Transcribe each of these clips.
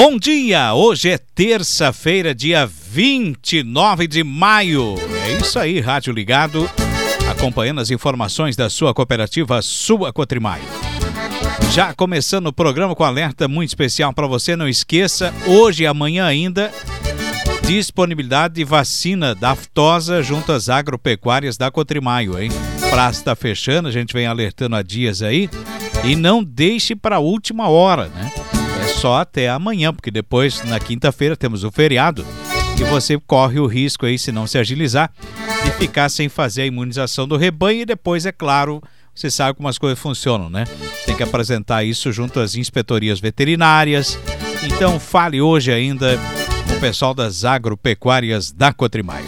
Bom dia! Hoje é terça-feira, dia 29 de maio. É isso aí, Rádio Ligado, acompanhando as informações da sua cooperativa Sua Cotrimaio. Já começando o programa com alerta muito especial para você, não esqueça, hoje e amanhã ainda, disponibilidade de vacina da aftosa junto às agropecuárias da Cotrimaio, hein? Praça está fechando, a gente vem alertando há dias aí, e não deixe para a última hora, né? É só até amanhã, porque depois, na quinta-feira, temos o feriado e você corre o risco aí, se não se agilizar, de ficar sem fazer a imunização do rebanho e depois, é claro, você sabe como as coisas funcionam, né? Tem que apresentar isso junto às inspetorias veterinárias. Então, fale hoje ainda com o pessoal das agropecuárias da Cotrimaio.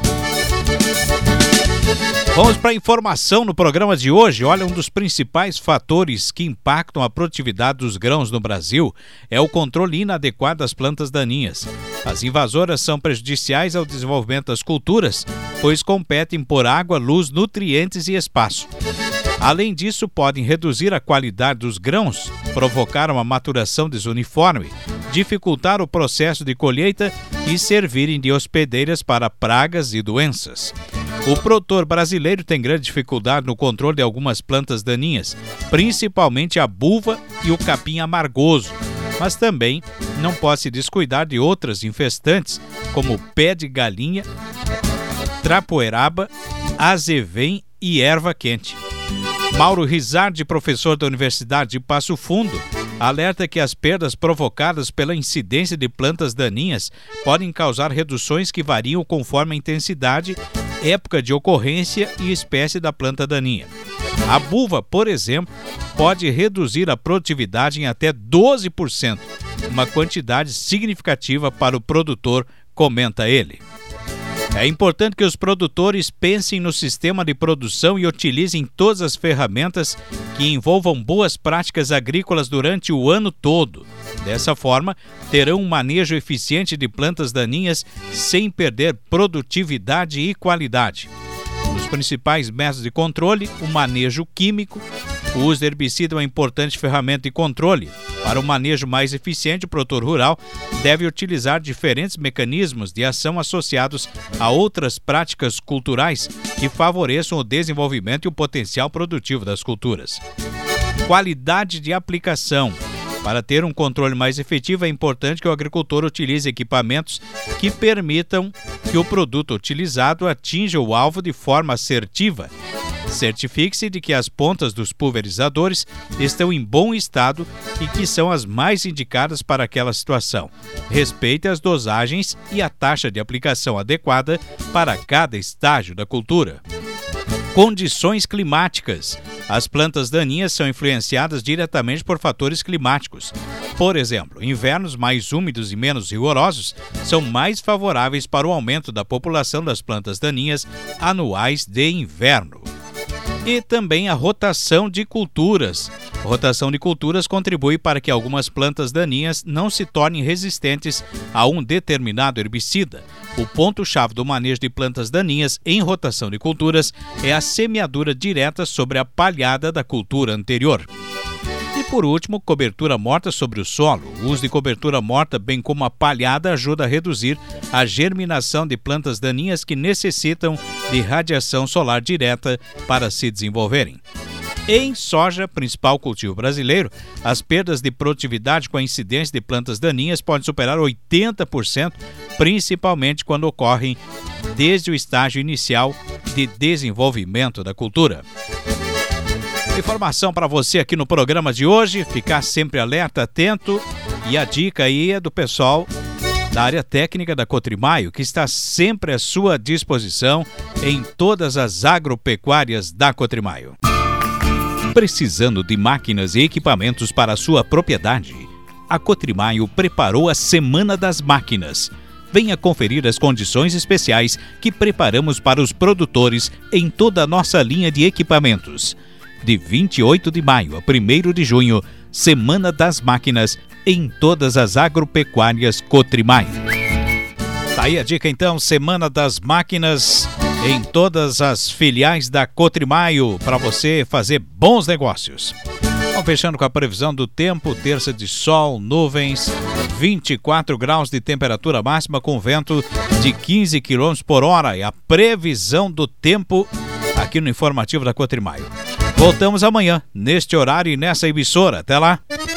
Vamos para a informação no programa de hoje. Olha, um dos principais fatores que impactam a produtividade dos grãos no Brasil é o controle inadequado das plantas daninhas. As invasoras são prejudiciais ao desenvolvimento das culturas, pois competem por água, luz, nutrientes e espaço. Além disso, podem reduzir a qualidade dos grãos, provocar uma maturação desuniforme, dificultar o processo de colheita e servirem de hospedeiras para pragas e doenças. O produtor brasileiro tem grande dificuldade no controle de algumas plantas daninhas, principalmente a buva e o capim amargoso, mas também não pode se descuidar de outras infestantes, como pé de galinha, trapoeraba, azevém e erva quente. Mauro Rizardi, professor da Universidade de Passo Fundo, alerta que as perdas provocadas pela incidência de plantas daninhas podem causar reduções que variam conforme a intensidade, época de ocorrência e espécie da planta daninha. A buva, por exemplo, pode reduzir a produtividade em até 12%, uma quantidade significativa para o produtor, comenta ele. É importante que os produtores pensem no sistema de produção e utilizem todas as ferramentas que envolvam boas práticas agrícolas durante o ano todo. Dessa forma, terão um manejo eficiente de plantas daninhas sem perder produtividade e qualidade. Os principais métodos de controle, o manejo químico. O uso de herbicida é uma importante ferramenta de controle. Para um manejo mais eficiente, o produtor rural deve utilizar diferentes mecanismos de ação associados a outras práticas culturais que favoreçam o desenvolvimento e o potencial produtivo das culturas. Qualidade de aplicação. Para ter um controle mais efetivo, é importante que o agricultor utilize equipamentos que permitam que o produto utilizado atinja o alvo de forma assertiva. Certifique-se de que as pontas dos pulverizadores estão em bom estado e que são as mais indicadas para aquela situação. Respeite as dosagens e a taxa de aplicação adequada para cada estágio da cultura. Condições climáticas. As plantas daninhas são influenciadas diretamente por fatores climáticos. Por exemplo, invernos mais úmidos e menos rigorosos são mais favoráveis para o aumento da população das plantas daninhas anuais de inverno. E também a rotação de culturas. A rotação de culturas contribui para que algumas plantas daninhas não se tornem resistentes a um determinado herbicida. O ponto-chave do manejo de plantas daninhas em rotação de culturas é a semeadura direta sobre a palhada da cultura anterior. E por último, cobertura morta sobre o solo. O uso de cobertura morta, bem como a palhada, ajuda a reduzir a germinação de plantas daninhas que necessitam de radiação solar direta para se desenvolverem. Em soja, principal cultivo brasileiro, as perdas de produtividade com a incidência de plantas daninhas podem superar 80%, principalmente quando ocorrem desde o estágio inicial de desenvolvimento da cultura. Informação para você aqui no programa de hoje, ficar sempre alerta, atento, e a dica aí é do pessoal da área técnica da Cotrimaio, que está sempre à sua disposição em todas as agropecuárias da Cotrimaio. Precisando de máquinas e equipamentos para a sua propriedade? A Cotrimaio preparou a Semana das Máquinas. Venha conferir as condições especiais que preparamos para os produtores em toda a nossa linha de equipamentos. De 28 de maio a 1º de junho, Semana das Máquinas em todas as agropecuárias Cotrimaio. Tá aí a dica então, Semana das Máquinas em todas as filiais da Cotrimaio, para você fazer bons negócios. Vamos fechando com a previsão do tempo. Terça de sol, nuvens, 24 graus de temperatura máxima com vento de 15 km por hora. E a previsão do tempo aqui no informativo da Cotrimaio. Voltamos amanhã, neste horário e nessa emissora. Até lá!